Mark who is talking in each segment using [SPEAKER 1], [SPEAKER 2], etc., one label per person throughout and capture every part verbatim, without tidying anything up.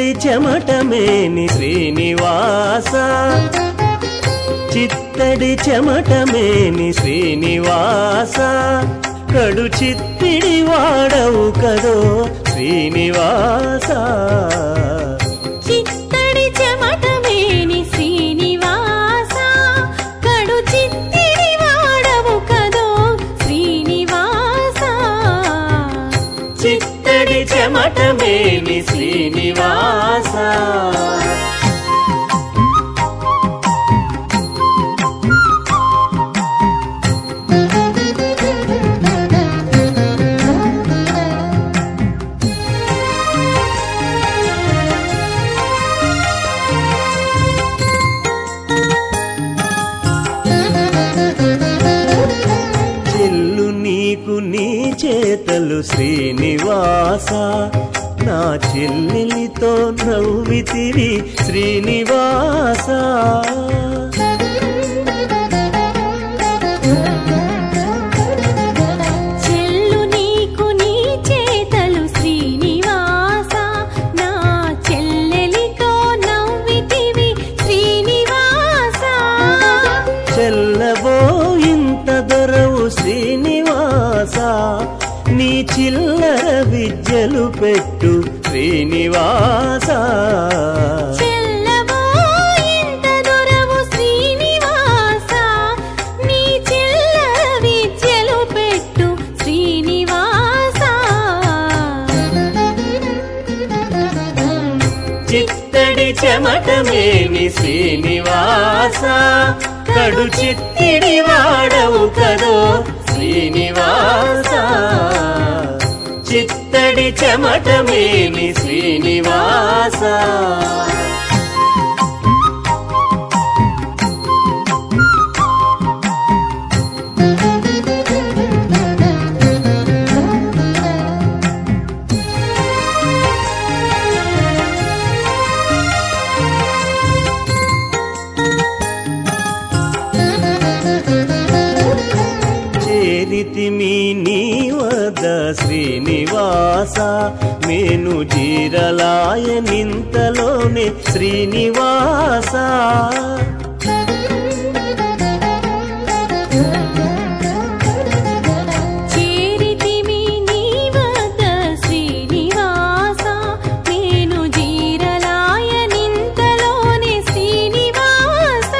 [SPEAKER 1] చిత్తడి చెమటమేని శ్రీనివాస చిత్తడి చెమటమేని శ్రీనివాస కడు చిత్తిడి వాడవు కదో శ్రీనివాస
[SPEAKER 2] చిత్తడి చెమటమేని శ్రీనివాస కడు చిత్తిడి వాడవు కదో శ్రీనివాస
[SPEAKER 1] చిత్తడి చెమటమేని శ్రీనివాస నీకు నీ చేతలు శ్రీనివాస నా చెల్లెలితో నవ్వితివి శ్రీనివాస
[SPEAKER 2] చెల్లు నీకు నీ చేతలు శ్రీనివాస నా చెల్లెలితో నవ్వితివి శ్రీనివాస
[SPEAKER 1] చెల్లవో ఇంత దొరవు శ్రీనివాస నీ చిల్లర విద్యలు పెట్టు శ్రీనివాస
[SPEAKER 2] చెల్లవో ఇంత దొరవు శ్రీనివాస నీ చిల్లర విద్యలు పెట్టు శ్రీనివాస
[SPEAKER 1] చిత్తడి చెమటమేని శ్రీనివాస కడు చిత్తిడి వాడవు కదో శ్రీనివాస చిత్తడి చెమటమేని శ్రీనివాస చేరితిమి నీ వద్ద శ్రీనివాస మేను జీరలాయ నింతలోనే శ్రీనివాస
[SPEAKER 2] చేరితిమి నీ వద్ద శ్రీనివాస మేను జీరలాయ నింతలోనే శ్రీనివాస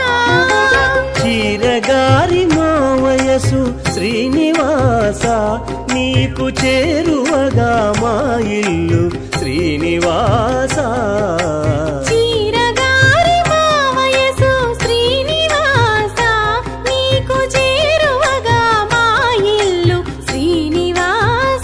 [SPEAKER 1] చీరగారి మా వయసు శ్రీనివాస నీకు చేరువగా మా ఇల్లు శ్రీనివాస
[SPEAKER 2] చీరగారి మా వయసు శ్రీనివాస నీకు చేరువగా మా ఇల్లు శ్రీనివాస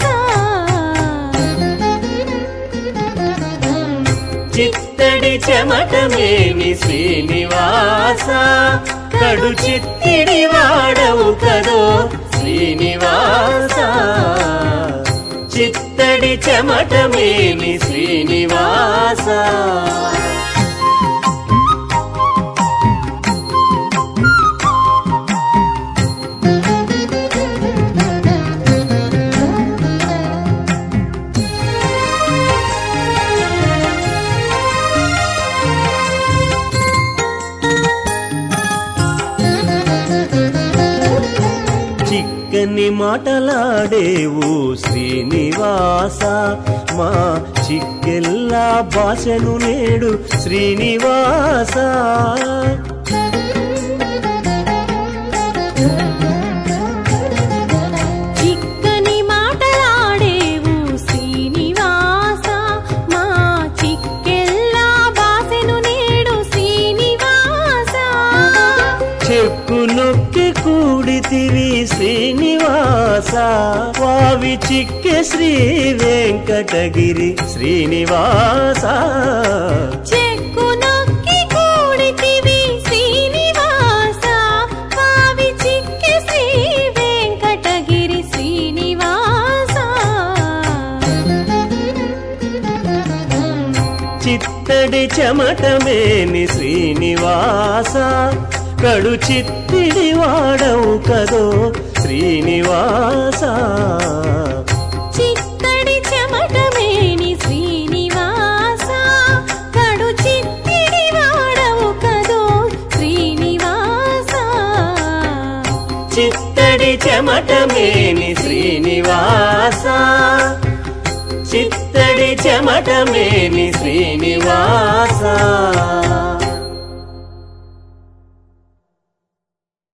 [SPEAKER 1] చిత్తడి చెమటమేని శ్రీనివాస కడు చిత్తిడి వాడవు కదో శ్రీనివాస చిత్తడి చెమటమేని శ్రీనివాస చిక్కని మాటలాడేవు శ్రీనివాస మా చిక్కెల్లా భాషను నేడు శ్రీనివాస
[SPEAKER 2] చిక్కని మాటలాడేవు శ్రీనివాస మా చిక్కెల్లా బాసెను నేడు శ్రీనివాస
[SPEAKER 1] చెక్కు నొక్కి కూడితివి శ్రీనివాస వావి చిక్కె శ్రీ వెంకటగిరి శ్రీనివాస
[SPEAKER 2] చెక్కు నొక్కి కూడితివి శ్రీనివాస వావి చిక్కె శ్రీ వెంకటగిరి శ్రీనివాస
[SPEAKER 1] చిత్తడి చెమటమేని శ్రీనివాస కడు చిత్తిడి వాడవు కదో శ్రీనివాస
[SPEAKER 2] చిత్తడి చెమటమేని శ్రీనివాస
[SPEAKER 1] చెమటమేని శ్రీనివాస చిత్తడి చెమటమేని శ్రీనివాస